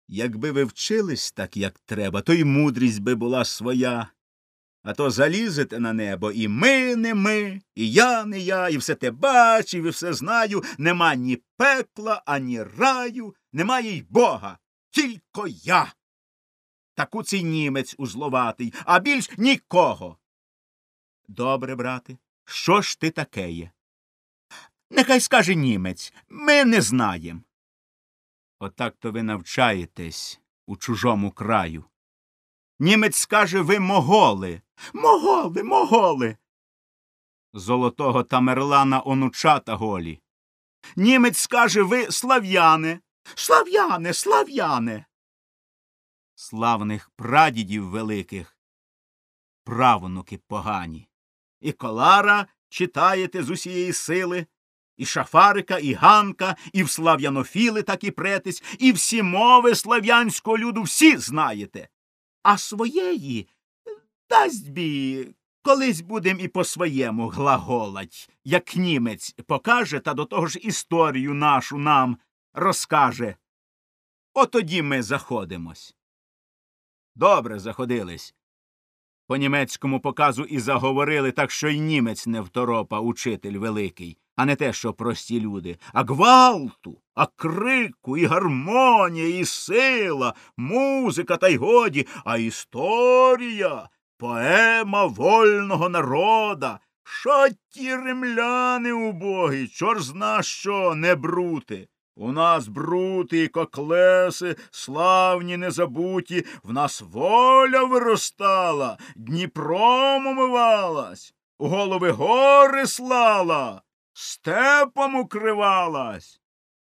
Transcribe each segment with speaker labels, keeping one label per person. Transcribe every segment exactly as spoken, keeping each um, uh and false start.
Speaker 1: Якби ви вчились так, як треба, то й мудрість би була своя. А то залізете на небо, і ми не ми, і я не я, і все те бачив, і все знаю. Нема ні пекла, ані раю, немає й Бога, тільки я. Таку цей німець узловатий, а більш нікого. Добре, брате, що ж ти таке є? Нехай скаже німець, ми не знаєм. Отак-то ви навчаєтесь у чужому краю. Німець скаже, ви моголи. Моголи, моголи. Золотого Тамерлана онучата голі. Німець скаже, ви слав'яни. Слав'яни, слав'яни. Славних прадідів великих правнуки погані. І Колара читаєте з усієї сили, і Шафарика, і Ганка, і в слав'янофіли так і претесь, і всі мови слав'янського люду всі знаєте. А своєї, дасть бі, колись будем і по-своєму глаголать, як німець покаже, та до того ж історію нашу нам розкаже. Отоді ми заходимось. Добре заходились. По німецькому показу і заговорили, так що й німець не второпа, учитель великий, а не те, що прості люди. А гвалту, а крику, і гармонія, і сила, музика, та й годі, а історія, поема вольного народа. Що ті римляни убогі, чор зна що, не брути. У нас брути і коклеси, славні незабуті, в нас воля виростала, Дніпром умивалась, у голови гори слала, степом укривалась.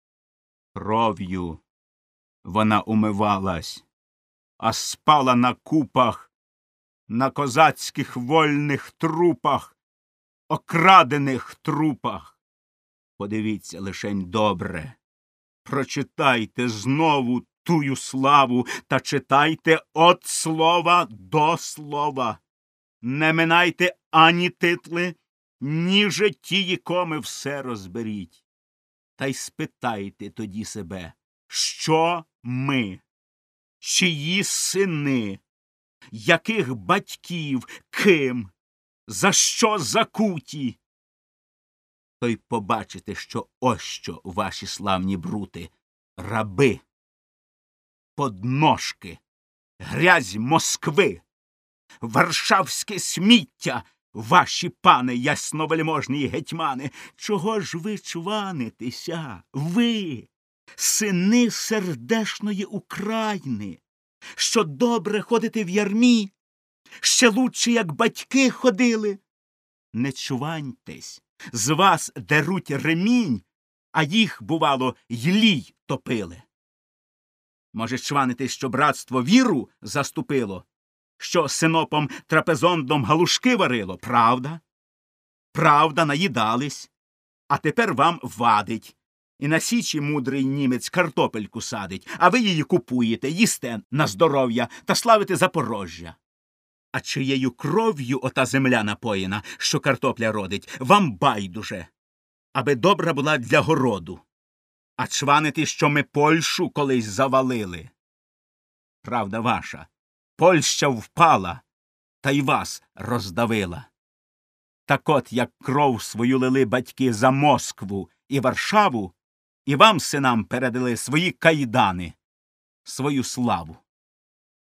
Speaker 1: Кров'ю вона умивалась, а спала на купах, на козацьких вольних трупах, окрадених трупах. Подивіться лишень добре. Прочитайте знову тую славу та читайте от слова до слова. Не минайте ані титли, ні житті коми, все розберіть. Та й спитайте тоді себе, що ми, чиї сини, яких батьків, ким, за що закуті. То й побачите, що ось що, ваші славні брути, раби, подножки, грязь Москви, варшавське сміття, ваші пани ясновельможні гетьмани. Чого ж ви чванитеся, ви, сини сердешної України, що добре ходите в ярмі, ще лучше, як батьки ходили? Не чваньтесь. З вас деруть ремінь, а їх, бувало, й лій топили. Може, чванитесь, що братство віру заступило, що синопом трапезондом галушки варило? Правда? Правда, наїдались. А тепер вам вадить. І на січі мудрий німець картопельку садить, а ви її купуєте, їсте на здоров'я та славите Запорожжя. А чиєю кров'ю ота земля напоєна, що картопля родить, вам байдуже, аби добра була для городу. А чванити, що ми Польщу колись завалили. Правда ваша, Польща впала, та й вас роздавила. Так от, як кров свою лили батьки за Москву і Варшаву, і вам, синам, передали свої кайдани, свою славу.